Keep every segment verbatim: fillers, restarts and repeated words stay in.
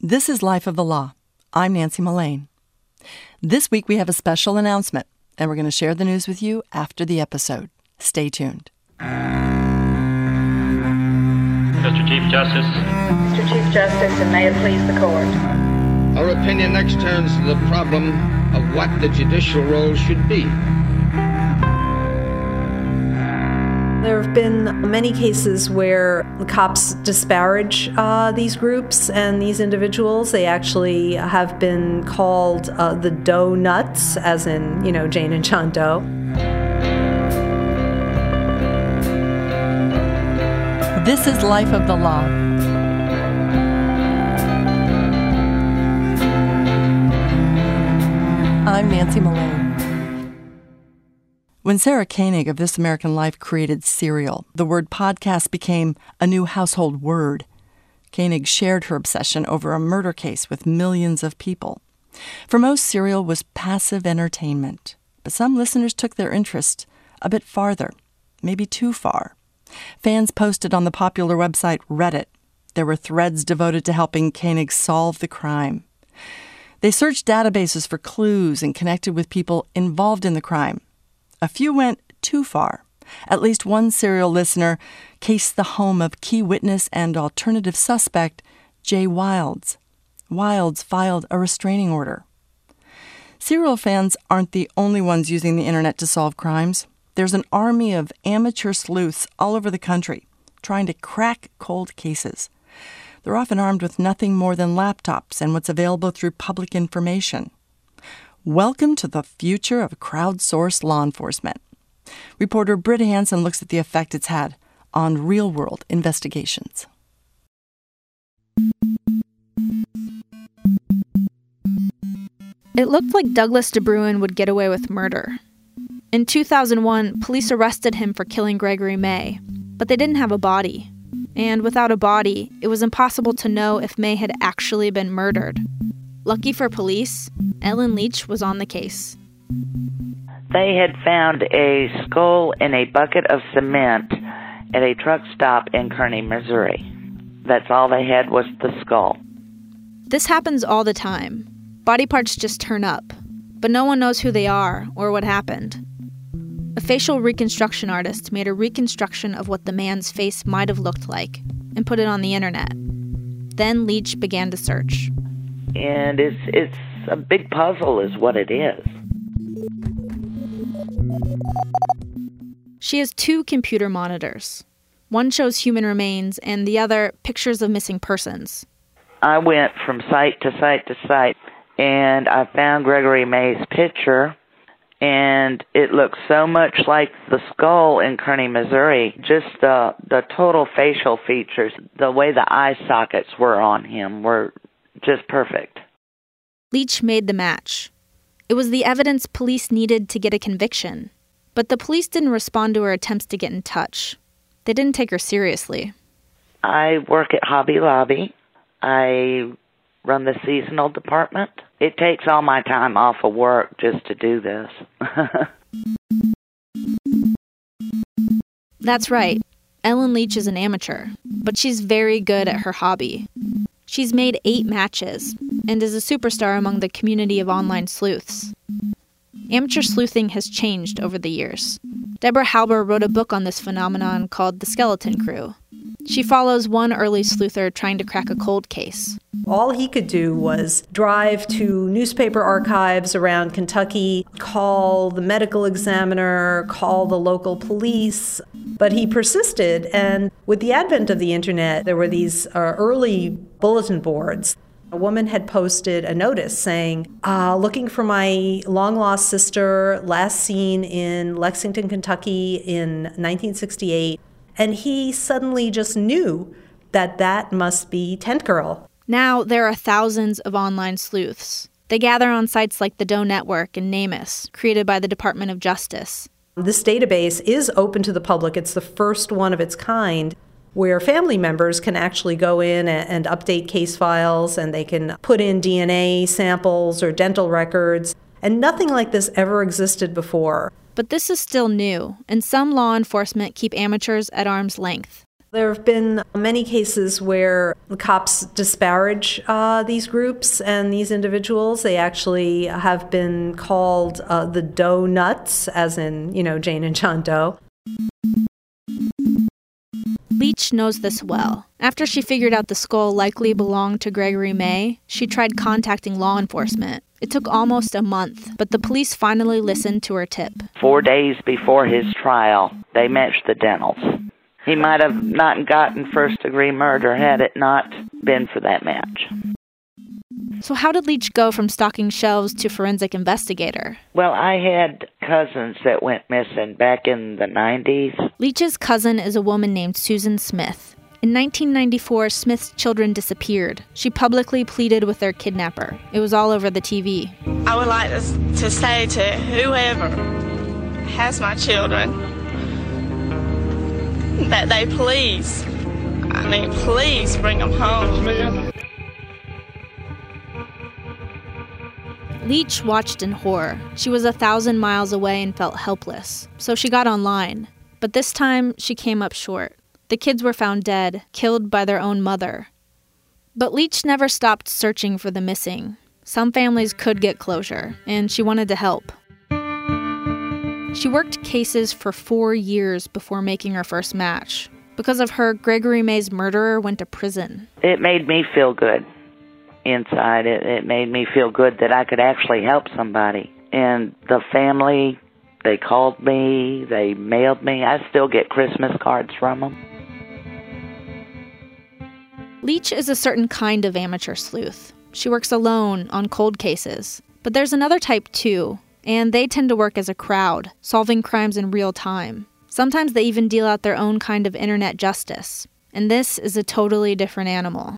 This is Life of the Law. I'm Nancy Mullane. This week we have a special announcement, and we're going to share the news with you after the episode. Stay tuned. Mister Chief Justice. Mister Chief Justice, and may it please the court. Our opinion next turns to the problem of what the judicial role should be. There have been many cases where the cops disparage uh, these groups and these individuals. They actually have been called uh, the Doe Nuts, as in, you know, Jane and John Doe. This is Life of the Law. I'm Nancy Mullane. When Sarah Koenig of This American Life created Serial, the word podcast became a new household word. Koenig shared her obsession over a murder case with millions of people. For most, Serial was passive entertainment, but some listeners took their interest a bit farther, maybe too far. Fans posted on the popular website Reddit. There were threads devoted to helping Koenig solve the crime. They searched databases for clues and connected with people involved in the crime. A few went too far. At least one Serial listener cased the home of key witness and alternative suspect Jay Wilds. Wilds filed a restraining order. Serial fans aren't the only ones using the internet to solve crimes. There's an army of amateur sleuths all over the country trying to crack cold cases. They're often armed with nothing more than laptops and what's available through public information. Welcome to the future of crowdsourced law enforcement. Reporter Britt Hansen looks at the effect it's had on real-world investigations. It looked like Douglas DeBruin would get away with murder. In two thousand one, police arrested him for killing Gregory May, but they didn't have a body. And without a body, it was impossible to know if May had actually been murdered. Lucky for police, Ellen Leach was on the case. They had found a skull in a bucket of cement at a truck stop in Kearney, Missouri. That's all they had was the skull. This happens all the time. Body parts just turn up, but no one knows who they are or what happened. A facial reconstruction artist made a reconstruction of what the man's face might have looked like and put it on the internet. Then Leach began to search. And it's it's a big puzzle is what it is. She has two computer monitors. One shows human remains and the other pictures of missing persons. I went from site to site to site, and I found Gregory May's picture, and it looks so much like the skull in Kearney, Missouri. Just the, the total facial features, the way the eye sockets were on him were just perfect. Leach made the match. It was the evidence police needed to get a conviction. But the police didn't respond to her attempts to get in touch. They didn't take her seriously. I work at Hobby Lobby. I run the seasonal department. It takes all my time off of work just to do this. That's right. Ellen Leach is an amateur, but she's very good at her hobby. She's made eight matches and is a superstar among the community of online sleuths. Amateur sleuthing has changed over the years. Deborah Halber wrote a book on this phenomenon called The Skeleton Crew. She follows one early sleuther trying to crack a cold case. All he could do was drive to newspaper archives around Kentucky, call the medical examiner, call the local police. But he persisted, and with the advent of the internet, there were these uh, early bulletin boards. A woman had posted a notice saying, uh, looking for my long-lost sister, last seen in Lexington, Kentucky in nineteen sixty-eight. And he suddenly just knew that that must be Tent Girl. Now there are thousands of online sleuths. They gather on sites like the Doe Network and NamUs, created by the Department of Justice. This database is open to the public. It's the first one of its kind where family members can actually go in and update case files, and they can put in D N A samples or dental records. And nothing like this ever existed before. But this is still new, and some law enforcement keep amateurs at arm's length. There have been many cases where the cops disparage uh, these groups and these individuals. They actually have been called uh, the Doe Nuts, as in, you know, Jane and John Doe. Leach knows this well. After she figured out the skull likely belonged to Gregory May, she tried contacting law enforcement. It took almost a month, but the police finally listened to her tip. Four days before his trial, they matched the dentals. He might have not gotten first-degree murder had it not been for that match. So how did Leach go from stocking shelves to forensic investigator? Well, I had cousins that went missing back in the nineties. Leach's cousin is a woman named Susan Smith. In nineteen ninety-four, Smith's children disappeared. She publicly pleaded with their kidnapper. It was all over the T V. I would like to, to say to whoever has my children that they please, I mean, please bring them home. Leach watched in horror. She was a thousand miles away and felt helpless. So she got online. But this time, she came up short. The kids were found dead, killed by their own mother. But Leach never stopped searching for the missing. Some families could get closure, and she wanted to help. She worked cases for four years before making her first match. Because of her, Gregory May's murderer went to prison. It made me feel good inside. It, it made me feel good that I could actually help somebody. And the family, they called me, they mailed me. I still get Christmas cards from them. Leach is a certain kind of amateur sleuth. She works alone on cold cases. But there's another type too, and they tend to work as a crowd, solving crimes in real time. Sometimes they even deal out their own kind of internet justice. And this is a totally different animal.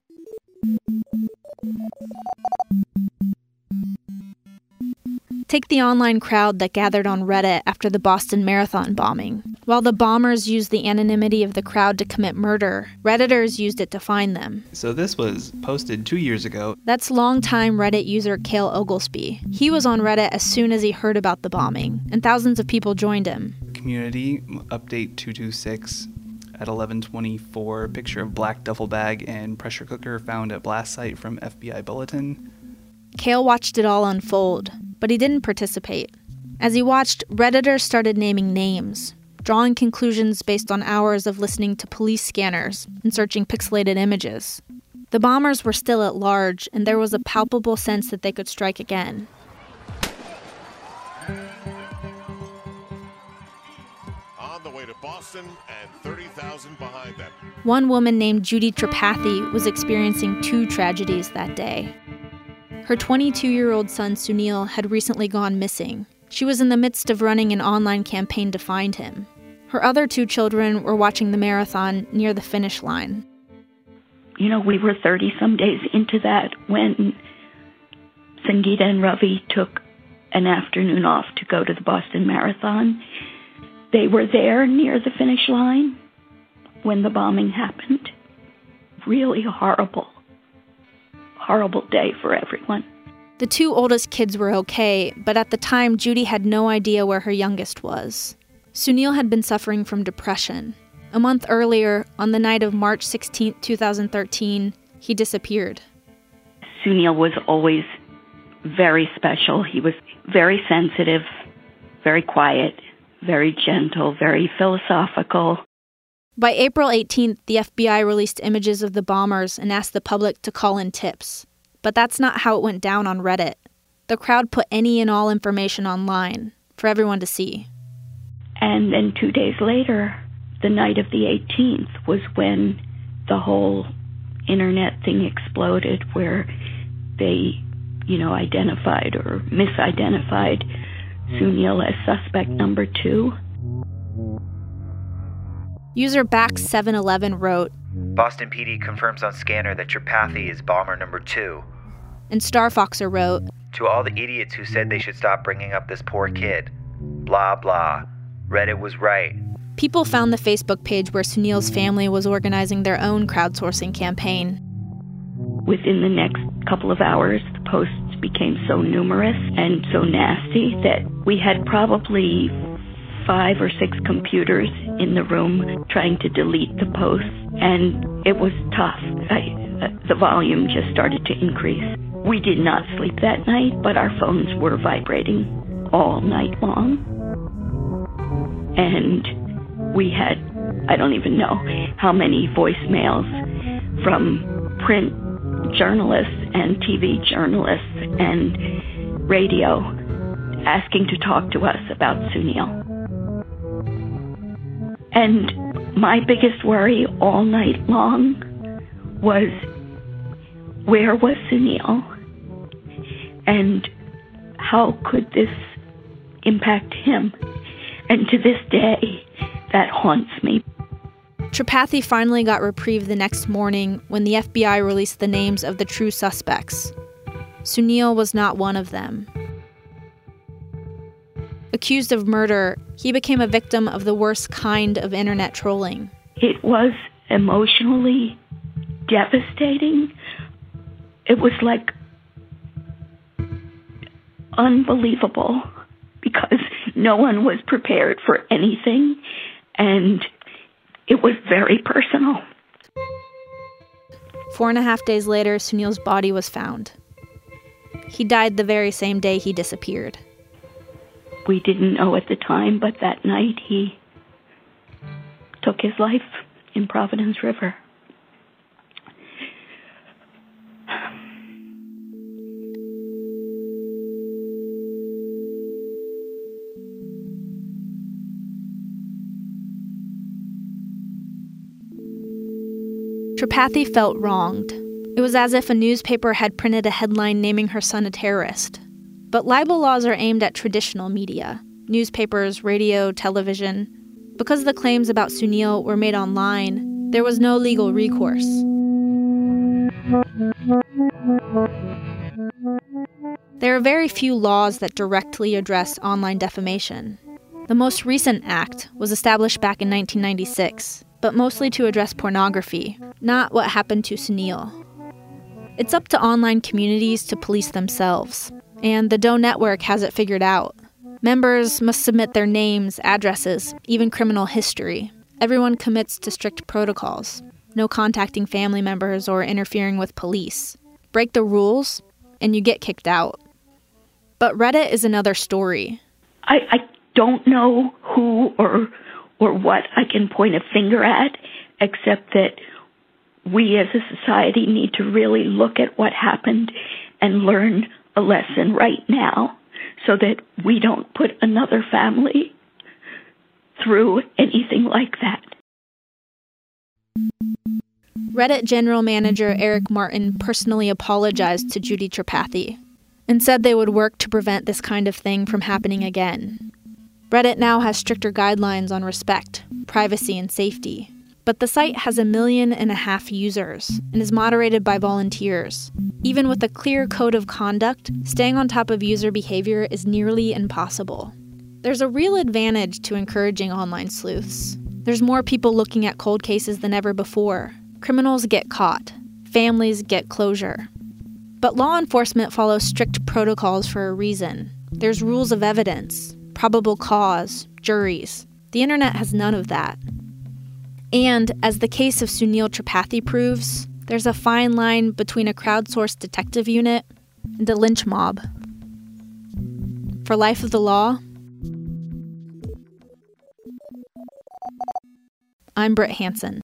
Take the online crowd that gathered on Reddit after the Boston Marathon bombing. While the bombers used the anonymity of the crowd to commit murder, Redditors used it to find them. So this was posted two years ago. That's longtime Reddit user Cale Oglesby. He was on Reddit as soon as he heard about the bombing, and thousands of people joined him. Community update two two six at eleven twenty-four, picture of black duffel bag and pressure cooker found at blast site from F B I bulletin. Cale watched it all unfold, but he didn't participate. As he watched, Redditors started naming names, drawing conclusions based on hours of listening to police scanners and searching pixelated images. The bombers were still at large, and there was a palpable sense that they could strike again. On the way to Boston and thirty thousand behind them. One woman named Judy Tripathi was experiencing two tragedies that day. Her twenty-two-year-old son, Sunil, had recently gone missing. She was in the midst of running an online campaign to find him. Her other two children were watching the marathon near the finish line. You know, we were thirty-some days into that when Sangeeta and Ravi took an afternoon off to go to the Boston Marathon. They were there near the finish line when the bombing happened. Really horrible. Horrible day for everyone. The two oldest kids were okay, but at the time, Judy had no idea where her youngest was. Sunil had been suffering from depression. A month earlier, on the night of March sixteenth, twenty thirteen, he disappeared. Sunil was always very special. He was very sensitive, very quiet, very gentle, very philosophical. By April eighteenth, the F B I released images of the bombers and asked the public to call in tips. But that's not how it went down on Reddit. The crowd put any and all information online for everyone to see. And then two days later, the night of the eighteenth, was when the whole internet thing exploded, where they, you know, identified or misidentified Sunil as suspect number two. User Back seven eleven wrote, Boston P D confirms on scanner that Tripathi is bomber number two. And Starfoxer wrote, To all the idiots who said they should stop bringing up this poor kid. Blah, blah. Reddit was right. People found the Facebook page where Sunil's family was organizing their own crowdsourcing campaign. Within the next couple of hours, the posts became so numerous and so nasty that we had probably five or six computers in the room trying to delete the posts, and it was tough. I, uh, the volume just started to increase. We did not sleep that night, but our phones were vibrating all night long. And we had, I don't even know how many voicemails from print journalists and T V journalists and radio asking to talk to us about Sunil. And my biggest worry all night long was, where was Sunil? And how could this impact him? And to this day, that haunts me. Tripathi finally got reprieve the next morning when the F B I released the names of the true suspects. Sunil was not one of them. Accused of murder, he became a victim of the worst kind of internet trolling. It was emotionally devastating. It was like unbelievable because no one was prepared for anything, and it was very personal. Four and a half days later, Sunil's body was found. He died the very same day he disappeared. We didn't know at the time, but that night he took his life in Providence River. Tripathi felt wronged. It was as if a newspaper had printed a headline naming her son a terrorist. But libel laws are aimed at traditional media, newspapers, radio, television. Because the claims about Sunil were made online, there was no legal recourse. There are very few laws that directly address online defamation. The most recent act was established back in nineteen ninety-six, but mostly to address pornography, not what happened to Sunil. It's up to online communities to police themselves, and the Doe Network has it figured out. Members must submit their names, addresses, even criminal history. Everyone commits to strict protocols. No contacting family members or interfering with police. Break the rules, and you get kicked out. But Reddit is another story. I, I don't know who or or what I can point a finger at, except that we as a society need to really look at what happened and learn a lesson right now so that we don't put another family through anything like that. Reddit general manager Eric Martin personally apologized to Judy Tripathi and said they would work to prevent this kind of thing from happening again. Reddit now has stricter guidelines on respect, privacy, and safety. But the site has a million and a half users and is moderated by volunteers. Even with a clear code of conduct, staying on top of user behavior is nearly impossible. There's a real advantage to encouraging online sleuths. There's more people looking at cold cases than ever before. Criminals get caught. Families get closure. But law enforcement follows strict protocols for a reason. There's rules of evidence, probable cause, juries. The internet has none of that. And, as the case of Sunil Tripathi proves, there's a fine line between a crowdsourced detective unit and a lynch mob. For Life of the Law, I'm Britt Hansen.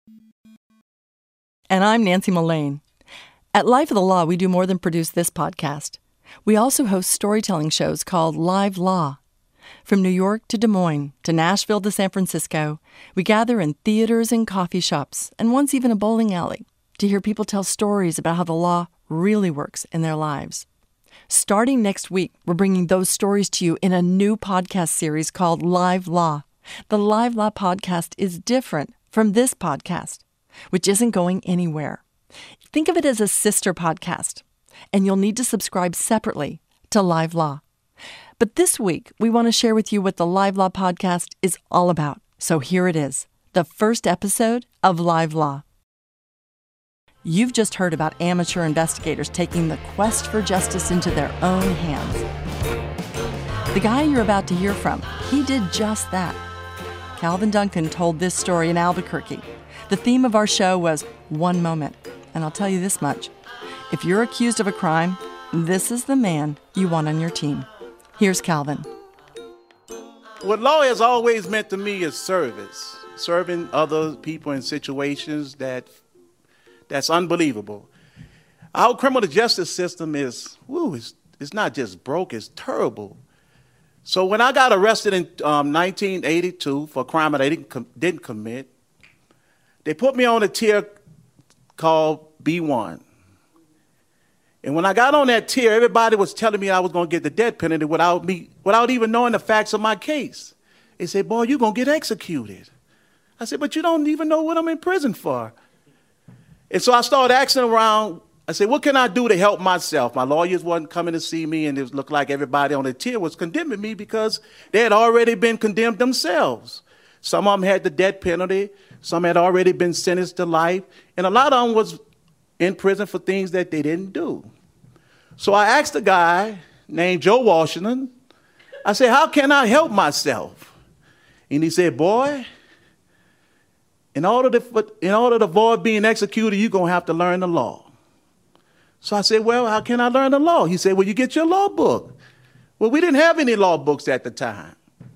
And I'm Nancy Mullane. At Life of the Law, we do more than produce this podcast. We also host storytelling shows called Live Law. From New York to Des Moines, to Nashville to San Francisco, we gather in theaters and coffee shops, and once even a bowling alley, to hear people tell stories about how the law really works in their lives. Starting next week, we're bringing those stories to you in a new podcast series called Live Law. The Live Law podcast is different from this podcast, which isn't going anywhere. Think of it as a sister podcast, and you'll need to subscribe separately to Live Law. But this week, we want to share with you what the Live Law podcast is all about. So here it is, the first episode of Live Law. You've just heard about amateur investigators taking the quest for justice into their own hands. The guy you're about to hear from, he did just that. Calvin Duncan told this story in Albuquerque. The theme of our show was one moment. And I'll tell you this much. If you're accused of a crime, this is the man you want on your team. Here's Calvin. What law has always meant to me is service. Serving other people in situations that that's unbelievable. Our criminal justice system is, woo, it's, it's not just broke, it's terrible. So when I got arrested in um, nineteen eighty-two for a crime that I didn't, com- didn't commit, they put me on a tier called B one. And when I got on that tier, everybody was telling me I was going to get the death penalty without me, without even knowing the facts of my case. They said, boy, you're going to get executed. I said, but you don't even know what I'm in prison for. And so I started asking around. I said, what can I do to help myself? My lawyers wasn't coming to see me, and it looked like everybody on the tier was condemning me because they had already been condemned themselves. Some of them had the death penalty. Some had already been sentenced to life. And a lot of them was in prison for things that they didn't do. So I asked a guy named Joe Washington, I said, how can I help myself? And he said, boy, in order to, in order to avoid being executed, you're going to have to learn the law. So I said, well, how can I learn the law? He said, well, you get your law book. Well, we didn't have any law books at the time.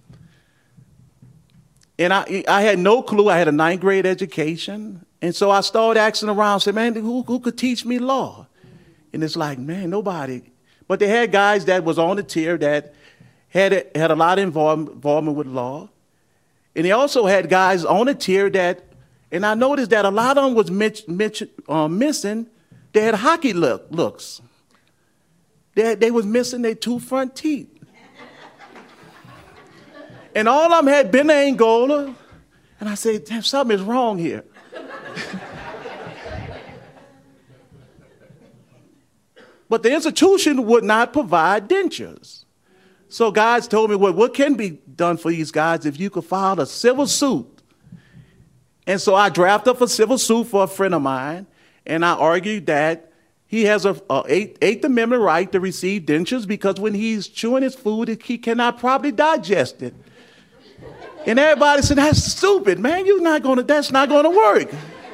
And I, I had no clue. I had a ninth grade education. And so I started asking around, said, man, who, who could teach me law? And it's like, man, nobody. But they had guys that was on the tier that had a, had a lot of involve, involvement with law. And they also had guys on the tier that, and I noticed that a lot of them was mitch, mitch, uh, missing. They had hockey look, looks. They, had, they was missing their two front teeth. And all of them had been to Angola. And I said, damn, something is wrong here. But the institution would not provide dentures. So guys told me, well, what can be done for these guys if you could file a civil suit? And so I drafted up a civil suit for a friend of mine, and I argued that he has a, a eighth, eighth Amendment right to receive dentures because when he's chewing his food, he cannot properly digest it. And everybody said, that's stupid, man. You're not gonna, that's not gonna work.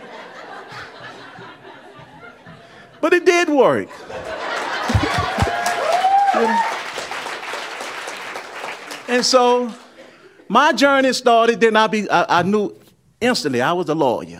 But it did work. And so my journey started, then I, be, I, I knew instantly I was a lawyer.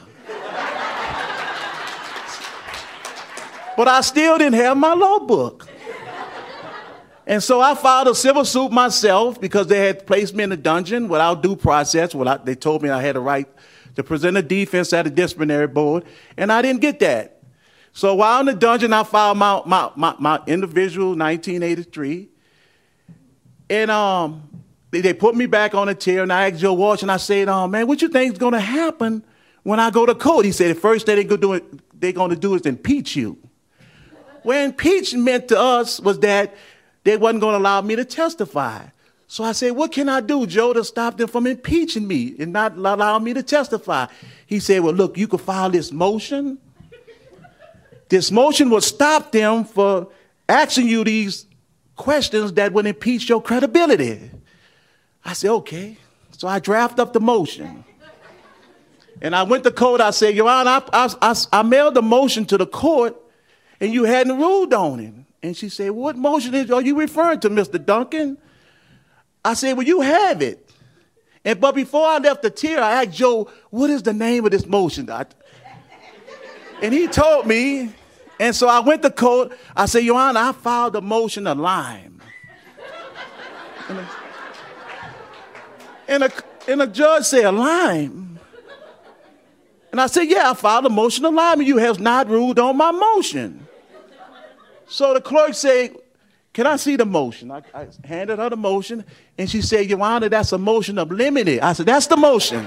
But I still didn't have my law book. And so I filed a civil suit myself because they had placed me in a dungeon without due process. Without, they told me I had a right to present a defense at a disciplinary board, and I didn't get that. So while in the dungeon, I filed my, my, my, my individual nineteen eighty-three. And um, they, they put me back on the tier, and I asked Joe Walsh, and I said, oh, man, what you think is going to happen when I go to court? He said, the first thing they're going to do, they're going to do is impeach you. Well, impeachment to us was that they wasn't going to allow me to testify. So I said, what can I do, Joe, to stop them from impeaching me and not allow me to testify? He said, well, look, you can file this motion. This motion will stop them for asking you these questions that would impeach your credibility. I said, okay. So I draft up the motion. And I went to court. I said, Your Honor, I, I, I, I mailed the motion to the court, and you hadn't ruled on it. And she said, what motion is, are you referring to, Mister Duncan? I said, well, you have it. And but before I left the tier, I asked Joe, what is the name of this motion? I, and he told me. And so I went to court. I said, Your Honor, I filed a motion of lime. And a, and, a, and a judge said, lime? And I said, yeah, I filed a motion of lime, and you have not ruled on my motion. So the clerk said, can I see the motion? I, I handed her the motion, and she said, Your Honor, that's a motion of limine. I said, that's the motion.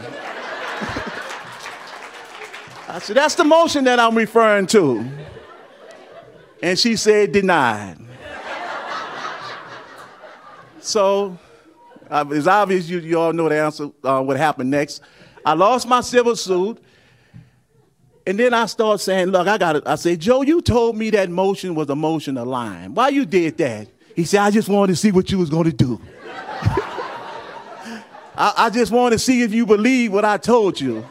I said, that's the motion that I'm referring to. And she said, denied. So uh, it's obvious you, you all know the answer, uh, what happened next. I lost my civil suit. And then I started saying, look, I got it. I said, Joe, you told me that motion was a motion of lime. Why you did that? He said, I just wanted to see what you was going to do. I, I just wanted to see if you believe what I told you.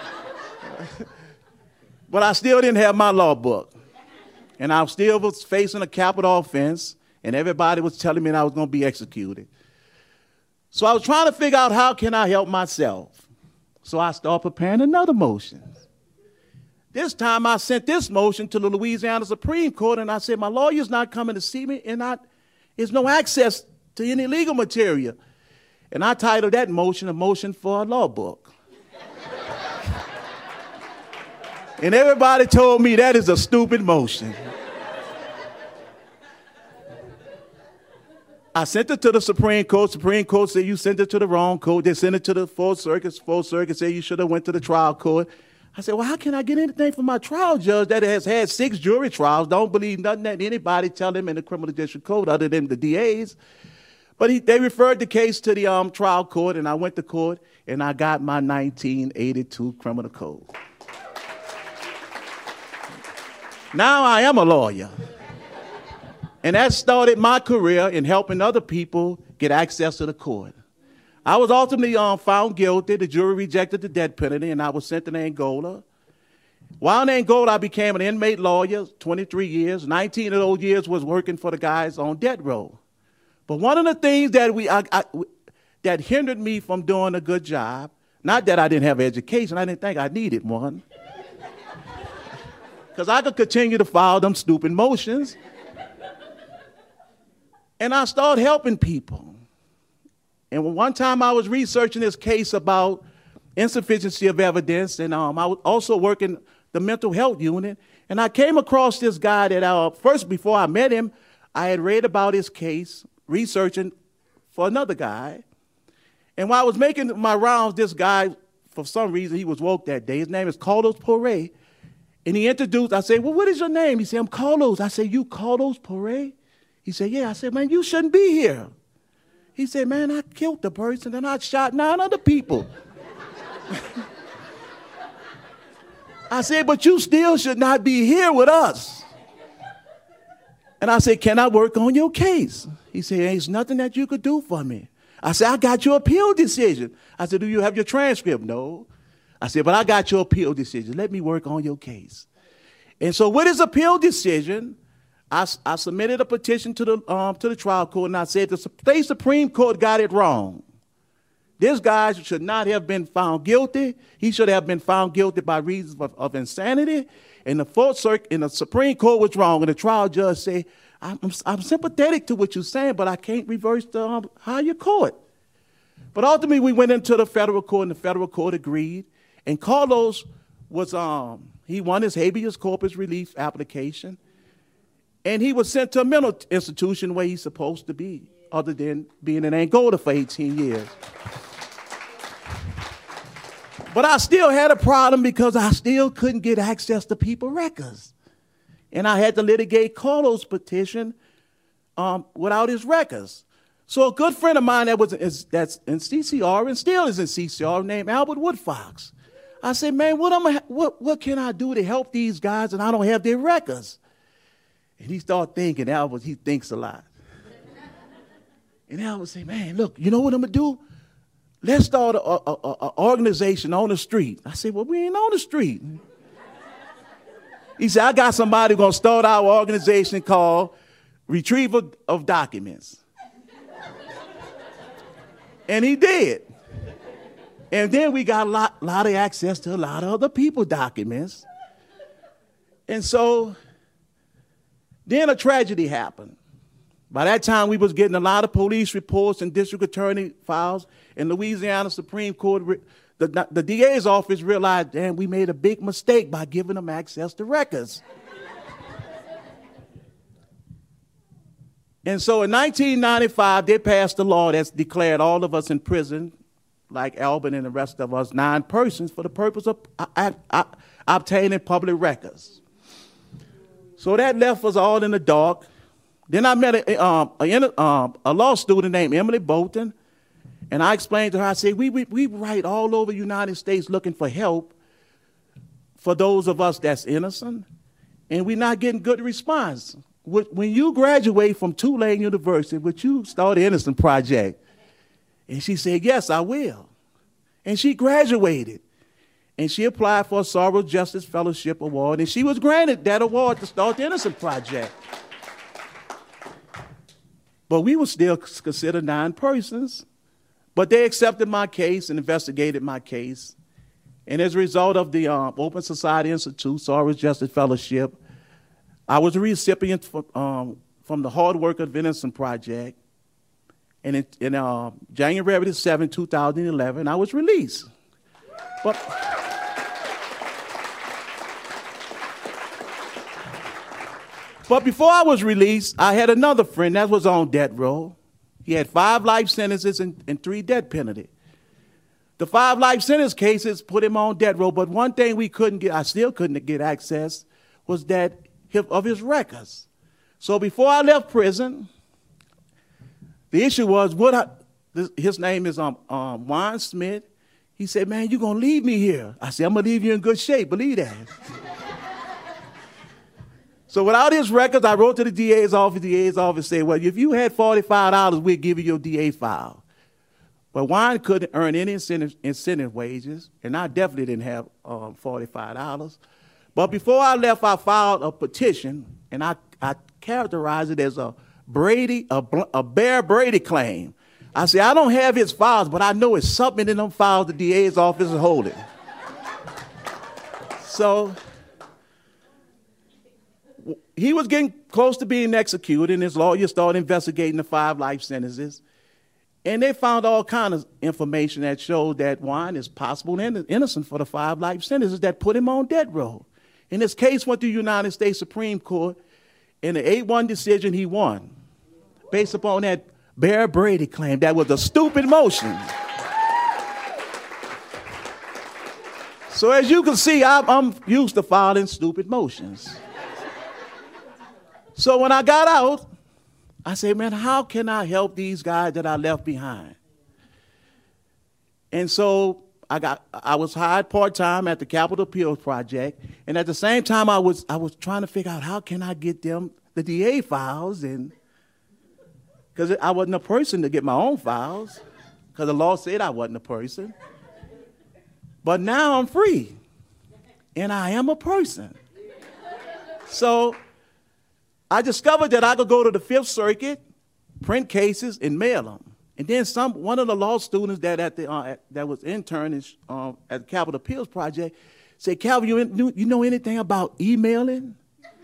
But I still didn't have my law book. And I still was facing a capital offense, and everybody was telling me that I was going to be executed. So I was trying to figure out how can I help myself. So I started preparing another motion. This time I sent this motion to the Louisiana Supreme Court, and I said, my lawyer's not coming to see me, and I, there's no access to any legal material. And I titled that motion, A Motion for a Law Book. And everybody told me that is a stupid motion. I sent it to the Supreme Court. Supreme Court said you sent it to the wrong court. They sent it to the Fourth Circuit. Fourth Circuit said you should have went to the trial court. I said, well, how can I get anything from my trial judge that has had six jury trials, don't believe nothing that anybody tell him in the criminal district court other than the D As? But he, they referred the case to the um, trial court, and I went to court, and I got my nineteen eighty-two criminal code. Now I am a lawyer. And that started my career in helping other people get access to the court. I was ultimately um, found guilty. The jury rejected the death penalty, and I was sent to Angola. While in Angola, I became an inmate lawyer, twenty-three years. nineteen of those years was working for the guys on death row. But one of the things that, we, I, I, that hindered me from doing a good job, not that I didn't have education, I didn't think I needed one, because I could continue to file them stupid motions. And I started helping people. And one time I was researching this case about insufficiency of evidence, and um, I was also working the mental health unit, and I came across this guy that, uh, first, before I met him, I had read about his case, researching for another guy. And while I was making my rounds, this guy, for some reason, he was woke that day. His name is Carlos Poré. And he introduced, I said, well, what is your name? He said, I'm Carlos. I said, you Carlos Poré? He said, yeah. I said, man, you shouldn't be here. He said, man, I killed the person and I shot nine other people. I said, but you still should not be here with us. And I said, can I work on your case? He said, there's nothing that you could do for me. I said, I got your appeal decision. I said, do you have your transcript? No. I said, but I got your appeal decision. Let me work on your case. And so with his appeal decision, I, I submitted a petition to the, um, to the trial court, and I said the state Supreme Court got it wrong. This guy should not have been found guilty. He should have been found guilty by reasons of, of insanity. And the Fourth Circuit and the Supreme Court was wrong. And the trial judge said, I'm, I'm sympathetic to what you're saying, but I can't reverse the um, higher court. But ultimately, we went into the federal court, and the federal court agreed. And Carlos was, um, he won his habeas corpus relief application. And he was sent to a mental institution where he's supposed to be, other than being in Angola for eighteen years. But I still had a problem because I still couldn't get access to people's records. And I had to litigate Carlos' petition um, without his records. So a good friend of mine that was is, that's in C C R and still is in C C R named Albert Woodfox. I said, man, what, am I, what, what can I do to help these guys and I don't have their records? And he started thinking, Albert, he thinks a lot. And Albert said, man, look, you know what I'm going to do? Let's start an organization on the street. I said, well, we ain't on the street. He said, I got somebody going to start our organization called Retrieval of Documents. And he did. And then we got a lot, lot of access to a lot of other people's documents. And so then a tragedy happened. By that time, we was getting a lot of police reports and district attorney files. And Louisiana Supreme Court, the, the D A's office realized, damn, we made a big mistake by giving them access to records. And so in nineteen ninety-five, they passed a law that's declared all of us in prison, like Albert and the rest of us, nine persons, for the purpose of uh, uh, obtaining public records. So that left us all in the dark. Then I met a, um, a, um, a law student named Emily Bolton, and I explained to her, I said, we, we, we write all over the United States looking for help for those of us that's innocent, and we're not getting good response. when you graduate from Tulane University, would you start the Innocent Project? And she said, yes, I will. And she graduated. And she applied for a Sorrow Justice Fellowship Award, and she was granted that award to start the Innocent Project. But we were still considered nine persons. But they accepted my case and investigated my case. And as a result of the um, Open Society Institute, Sorrow Justice Fellowship, I was a recipient for, um, from the Hard Work of Innocent Project. And in, in uh, January the seventh, two thousand eleven, I was released. But, but before I was released, I had another friend that was on death row. He had five life sentences and, and three death penalty. The five life sentence cases put him on death row, but one thing we couldn't get, I still couldn't get access, was that of his records. So before I left prison, the issue was, what I, this, his name is um, um, Juan Smith. He said, man, you're going to leave me here. I said, I'm going to leave you in good shape, believe that. So without his records, I wrote to the D A's office. The D A's office said, well, if you had forty-five dollars, we'd give you your D A file. But Juan couldn't earn any incentive, incentive wages, and I definitely didn't have um, forty-five dollars. But before I left, I filed a petition, and I, I characterized it as a Brady, a, a Bear Brady claim. I said, I don't have his files, but I know it's something in them files the D A's office is holding. So he was getting close to being executed, and his lawyer started investigating the five life sentences. And they found all kinds of information that showed that Juan is possible and innocent for the five life sentences that put him on death row. And his case went to the United States Supreme Court. In the eight one decision, he won, based upon that Bear Brady claim. That was a stupid motion. So as you can see, I'm, I'm used to filing stupid motions. So when I got out, I said, man, how can I help these guys that I left behind? And so I got, I was hired part-time at the Capital Appeals Project, and at the same time, I was, I was trying to figure out how can I get them the D A files, and because I wasn't a person to get my own files, because the law said I wasn't a person. But now I'm free, and I am a person. So I discovered that I could go to the Fifth Circuit, print cases, and mail them. And then some one of the law students that at the uh, at, that was interning um, at the Capital Appeals Project said, Calvin, you, you know anything about emailing?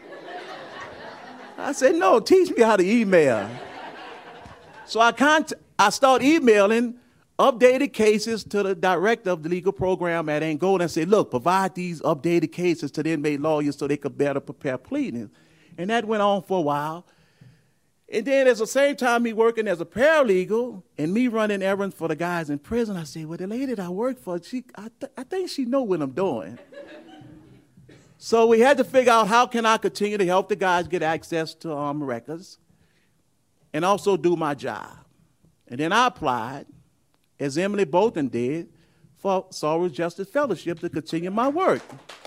I said, no, teach me how to email. So I cont- I started emailing updated cases to the director of the legal program at Angola and said, look, provide these updated cases to the inmate lawyers so they could better prepare pleadings. And that went on for a while. And then at the same time, me working as a paralegal and me running errands for the guys in prison, I said, well, the lady that I work for, she, I, th- I think she know what I'm doing. So we had to figure out how can I continue to help the guys get access to um, records and also do my job. And then I applied, as Emily Bolton did, for Sorrow Justice Fellowship to continue my work.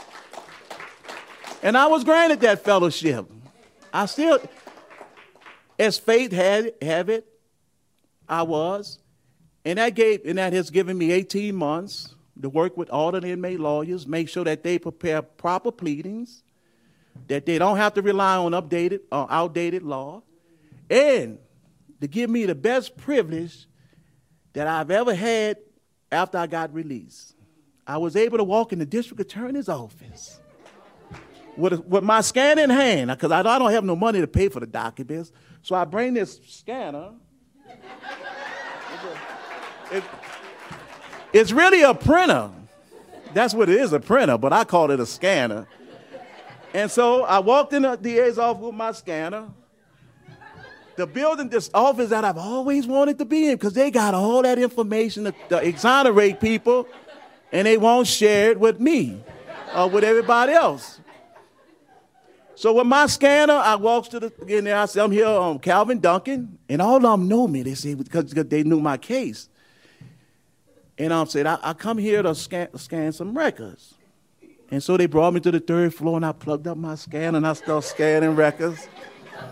And I was granted that fellowship. I still... As fate had have it, I was, and that gave and that has given me eighteen months to work with all the inmate lawyers, make sure that they prepare proper pleadings, that they don't have to rely on updated or outdated law, and to give me the best privilege that I've ever had after I got released. I was able to walk in the district attorney's office with, a, with my scanner in hand, because I, I don't have no money to pay for the documents. So I bring this scanner. It's, a, it, it's really a printer. That's what it is, a printer, but I call it a scanner. And so I walked in the D A's office with my scanner. The building, this office that I've always wanted to be in, because they got all that information to, to exonerate people, and they won't share it with me or with everybody else. So with my scanner, I walked to the, in there, I said, I'm here on um, Calvin Duncan, and all of them know me, they say, because they knew my case. And I said, I, I come here to scan, scan some records. And so they brought me to the third floor, and I plugged up my scanner, and I started scanning records.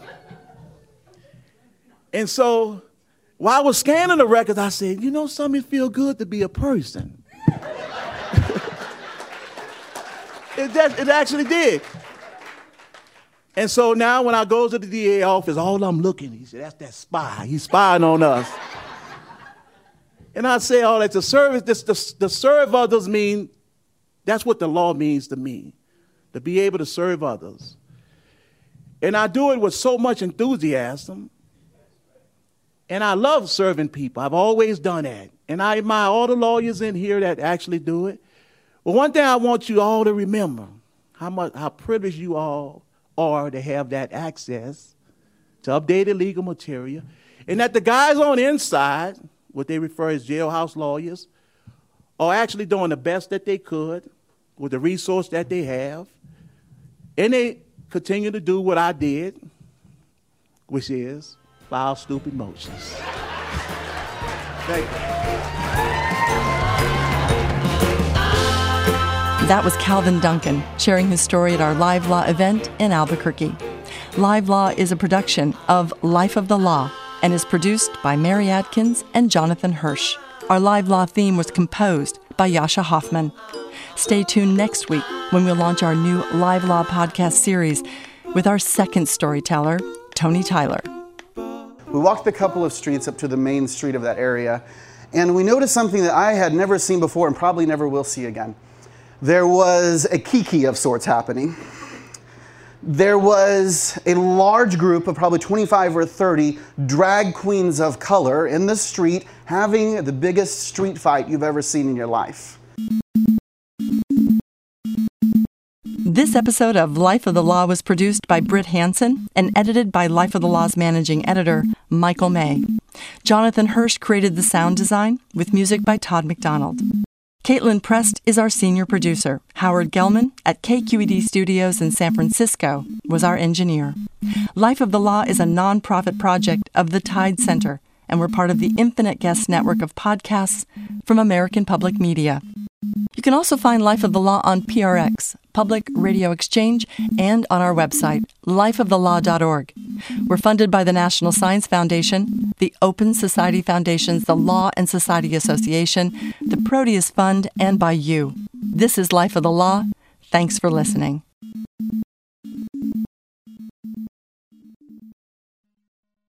And so while I was scanning the records, I said, you know, something feel good to be a person. it, that, it actually did. And so now when I go to the D A office, all I'm looking, he said, that's that spy. He's spying on us. And I say, oh, that's a service. This, the, the serve others mean, that's what the law means to me, to be able to serve others. And I do it with so much enthusiasm. And I love serving people. I've always done that. And I admire all the lawyers in here that actually do it. But one thing I want you all to remember, how much, how privileged you all are to have that access to updated legal material. And that the guys on the inside, what they refer as jailhouse lawyers, are actually doing the best that they could with the resource that they have. And they continue to do what I did, which is file stupid motions. Thank you. That was Calvin Duncan sharing his story at our Live Law event in Albuquerque. Live Law is a production of Life of the Law and is produced by Mary Atkins and Jonathan Hirsch. Our Live Law theme was composed by Yasha Hoffman. Stay tuned next week when we'll launch our new Live Law podcast series with our second storyteller, Tony Tyler. We walked a couple of streets up to the main street of that area, and we noticed something that I had never seen before and probably never will see again. There was a kiki of sorts happening. There was a large group of probably twenty-five or thirty drag queens of color in the street having the biggest street fight you've ever seen in your life. This episode of Life of the Law was produced by Britt Hansen and edited by Life of the Law's managing editor, Michael May. Jonathan Hirsch created the sound design with music by Todd McDonald. Caitlin Prest is our senior producer. Howard Gelman at K Q E D Studios in San Francisco was our engineer. Life of the Law is a nonprofit project of the Tide Center, and we're part of the Infinite Guest network of podcasts from American Public Media. You can also find Life of the Law on P R X, Public Radio Exchange, and on our website, life of the law dot org. We're funded by the National Science Foundation, the Open Society Foundations, the Law and Society Association, the Proteus Fund, and by you. This is Life of the Law. Thanks for listening.